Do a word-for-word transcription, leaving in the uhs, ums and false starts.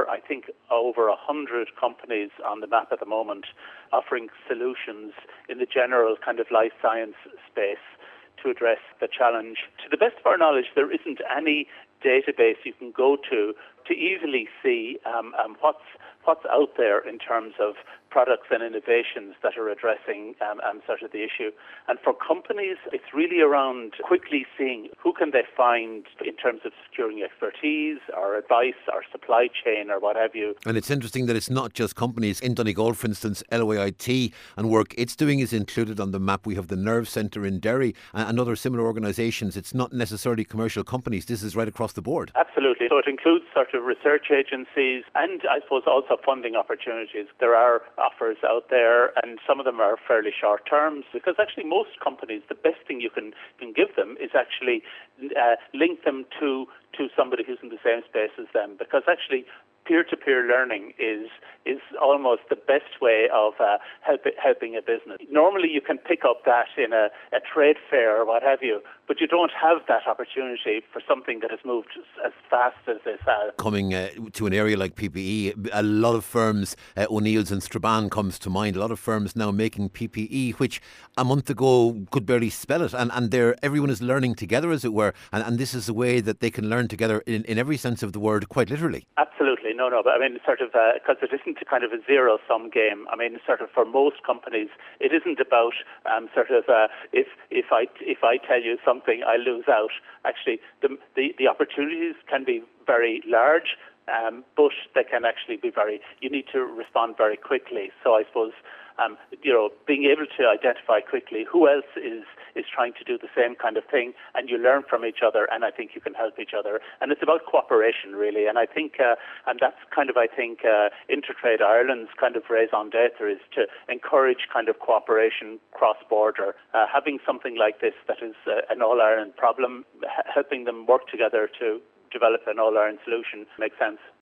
are, I think, over a hundred companies on the map at the moment offering solutions in the general kind of life science space to address the challenge. To the best of our knowledge, there isn't any database you can go to to easily see um, um, what's what's out there in terms of products and innovations that are addressing um, um, sort of the issue. And for companies, it's really around quickly seeing who can they find in terms of securing expertise or advice or supply chain or what have you. And it's interesting that it's not just companies. In Donegal, for instance, L O I T and work it's doing is included on the map. We have the Nerve Centre in Derry and other similar organisations. It's not necessarily commercial companies. This is right across the board. Absolutely. So it includes sort of research agencies and I suppose also funding opportunities. There are offers out there and some of them are fairly short terms because actually most companies, the best thing you can, can give them is actually uh, link them to, to somebody who's in the same space as them, because actually peer-to-peer learning is is almost the best way of uh, help, helping a business. Normally you can pick up that in a, a trade fair or what have you, but you don't have that opportunity for something that has moved as fast as this has. Coming uh, to an area like P P E, a lot of firms, uh, O'Neill's and Strabane comes to mind, a lot of firms now making P P E, which a month ago could barely spell it, and, and they're, everyone is learning together, as it were, and, and this is a way that they can learn together in, in every sense of the word, quite literally. Absolutely. No, no, but I mean, sort of, because uh, it isn't kind of a zero-sum game. I mean, sort of for most companies, it isn't about um, sort of uh, if if I if I tell you something, I lose out. Actually, the the, the opportunities can be very large, um, but they can actually be very. You need to respond very quickly. So I suppose. Um, you know, being able to identify quickly who else is, is trying to do the same kind of thing, and you learn from each other, and I think you can help each other. And it's about cooperation, really. And I think, uh, and that's kind of, I think, uh, Intertrade Ireland's kind of raison d'etre is to encourage kind of cooperation cross-border. Uh, having something like this that is uh, an all-Ireland problem, h- helping them work together to develop an all-Ireland solution makes sense.